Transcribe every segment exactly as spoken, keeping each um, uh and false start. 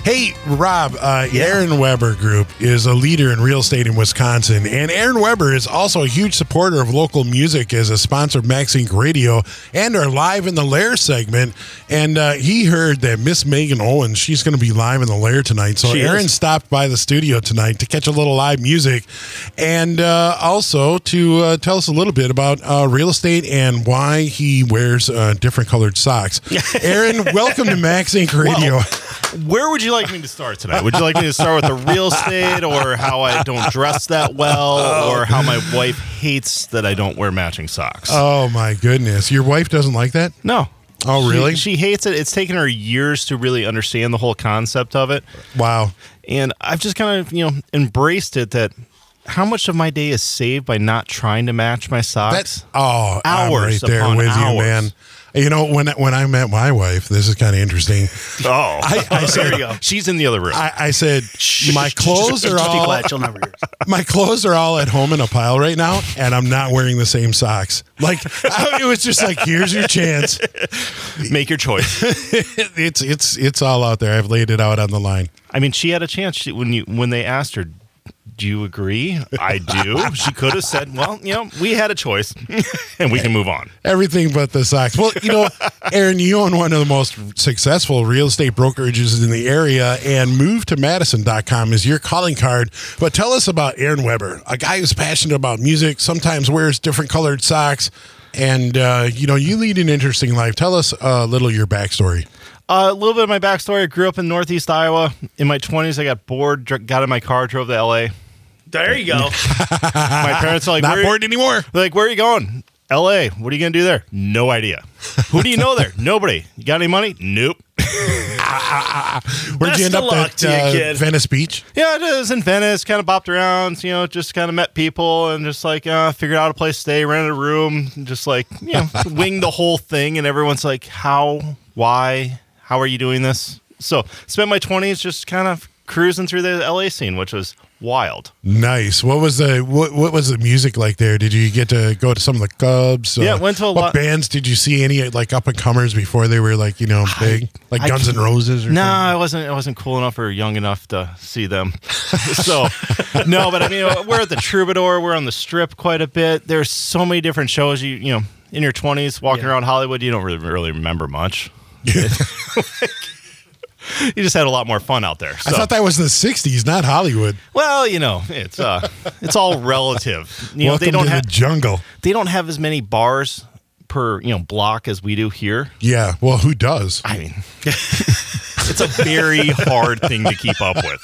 Hey, Rob, uh, Yeah. Aaron Weber Group is a leader in real estate in Wisconsin, and Aaron Weber is also a huge supporter of local music as a sponsor of Max Inc Radio and our Live in the Lair segment. And uh, he heard that Miss Megan Owens, she's going to be live in the Lair tonight. So She Aaron is. stopped by the studio tonight to catch a little live music and uh, also to uh, tell us a little bit about uh, real estate and why he wears uh, different colored socks. Aaron, welcome to Max Inc Radio. Well, where would you like me to start tonight? Would you like me to start with the real estate, or how I don't dress that well, or how my wife hates that I don't wear matching socks? Oh, my goodness. Your wife doesn't like that? No. Oh, really? She, she hates it. It's taken her years to really understand the whole concept of it. Wow. And I've just kind of, you know, embraced it that how much of my day is saved by not trying to match my socks? That's, oh, I'm Hours right there upon with hours. you, man. You know, when when I met my wife, this is kind of interesting. Oh, I, I said, There you go. she's in the other room. I, I said, my clothes are Just be all quiet. She'll never hear. my clothes are all at home in a pile right now, and I'm not wearing the same socks. Like I, it was just like, here's your chance. Make your choice. it's it's it's all out there. I've laid it out on the line. I mean, she had a chance she, when you when they asked her, "Do you agree?" I do. She could have said, "Well, you know, we had a choice, and we can move on." Everything but the socks. Well, you know, Aaron, you own one of the most successful real estate brokerages in the area, and move to madison dot com is your calling card. But tell us about Aaron Weber, a guy who's passionate about music, sometimes wears different colored socks, and, uh, you know, you lead an interesting life. Tell us a little of your backstory. Uh, a little bit of my backstory. I grew up in Northeast Iowa. In my twenties, I got bored, dr- got in my car, drove to L A. There you go. My parents are like, Not where, bored anymore. they're like, where are you going? L A. What are you going to do there? No idea. Who do you know there? Nobody. You got any money? Nope. Where'd Best you end of up luck at to you, uh, kid. Venice Beach? Yeah, it is in Venice. Kind of bopped around, you know, just kind of met people and just like uh, figured out a place to stay, rented a room, and just like, you know, winged the whole thing. And everyone's like, how, why, how are you doing this? So spent my twenties just kind of cruising through the L A scene, which was wild. Nice. What was the what, what was the music like there? Did you get to go to some of the clubs? Yeah, went to a what lot- bands did you see? Any like up and comers before they were like, you know, big, like I Guns N' can't- Roses? Or No, something? I wasn't. I wasn't cool enough or young enough to see them. So, no, but I mean, we're at the Troubadour. We're on the Strip quite a bit. There's so many different shows. You you know, in your twenties, walking Yeah. around Hollywood, you don't really, really remember much. You just had a lot more fun out there. I So, thought that was the sixties, not Hollywood. well, you know, it's uh, it's all relative. You know, Welcome they don't to have the jungle. they don't have as many bars per you know block as we do here. Yeah. Well, who does? I mean, it's a very hard thing to keep up with.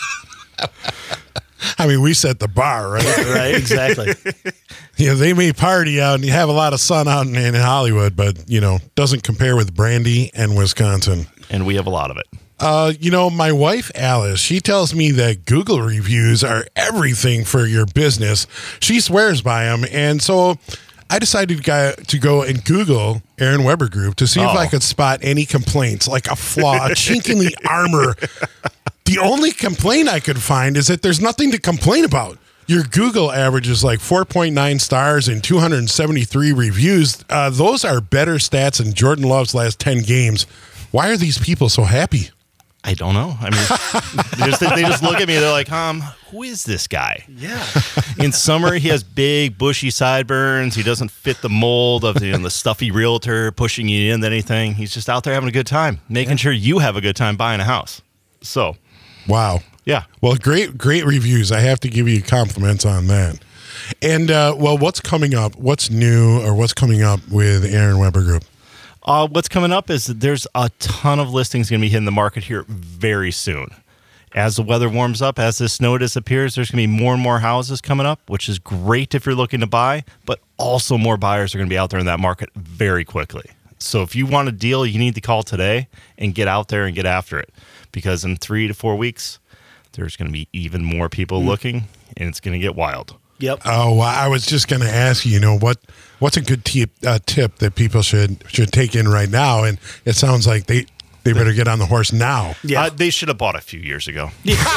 I mean, we set the bar, right? Right. Exactly. You know, they may party out and you have a lot of sun out in, in Hollywood, but you know, doesn't compare with Brandy and Wisconsin. And we have a lot of it. Uh, you know, my wife, Alice, she tells me that Google reviews are everything for your business. She swears by them. And so I decided to go, to go and Google Aaron Weber Group to see if Oh. I could spot any complaints, like a flaw, a chink in the armor. The only complaint I could find is that there's nothing to complain about. Your Google average is like four point nine stars and two hundred seventy-three reviews. Uh, those are better stats than Jordan Love's last ten games. Why are these people so happy? I don't know. I mean, they, just, they just look at me. They're like, um, who is this guy? Yeah. In summer, he has big, bushy sideburns. He doesn't fit the mold of you know, the stuffy realtor pushing you into anything. He's just out there having a good time, making sure you have a good time buying a house. So, Wow. yeah. Well, great, great reviews. I have to give you compliments on that. And, uh, well, what's coming up? What's new or what's coming up with Aaron Weber Group? Uh, what's coming up is that there's a ton of listings going to be hitting the market here very soon. As the weather warms up, as the snow disappears, there's going to be more and more houses coming up, which is great if you're looking to buy, but also more buyers are going to be out there in that market very quickly. So if you want a deal, you need to call today and get out there and get after it, because in three to four weeks, there's going to be even more people looking, and it's going to get wild. Yep. Oh, well, I was just going to ask you, you know, what what's a good tip, uh, tip that people should should take in right now? And it sounds like they, they better get on the horse now. Yeah. Uh, they should have bought a few years ago.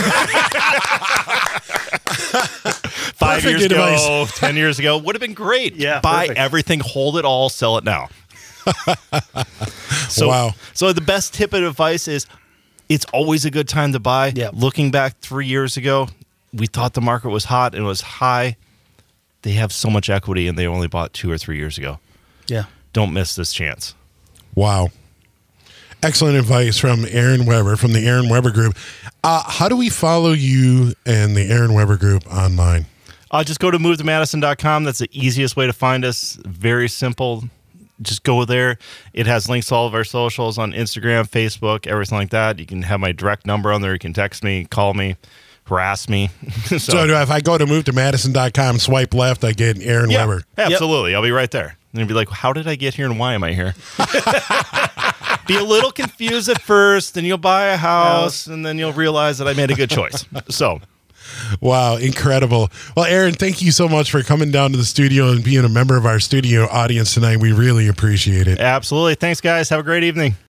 Five Perfect years advice. ago, ten years ago would have been great. Yeah, Buy perfect. everything, hold it all, sell it now. So, Wow. So the best tip of advice is it's always a good time to buy. Yeah. Looking back three years ago, we thought the market was hot and it was high. They have so much equity and they only bought two or three years ago. Yeah. Don't miss this chance. Wow. Excellent advice from Aaron Weber from the Aaron Weber Group. Uh, how do we follow you and the Aaron Weber Group online? Uh, just go to move to madison dot com. That's the easiest way to find us. Very simple. Just go there. It has links to all of our socials on Instagram, Facebook, everything like that. You can have my direct number on there. You can text me, call me, harass me. so, So do I- if I go to move to madison dot com, swipe left, I get Aaron yeah, Weber. absolutely. I'll be right there. And you'll be like, how did I get here and why am I here? Be a little confused at first, and you'll buy a house, and then you'll realize that I made a good choice. So, Wow, incredible. Well, Aaron, thank you so much for coming down to the studio and being a member of our studio audience tonight. We really appreciate it. absolutely. Thanks, guys. Have a great evening.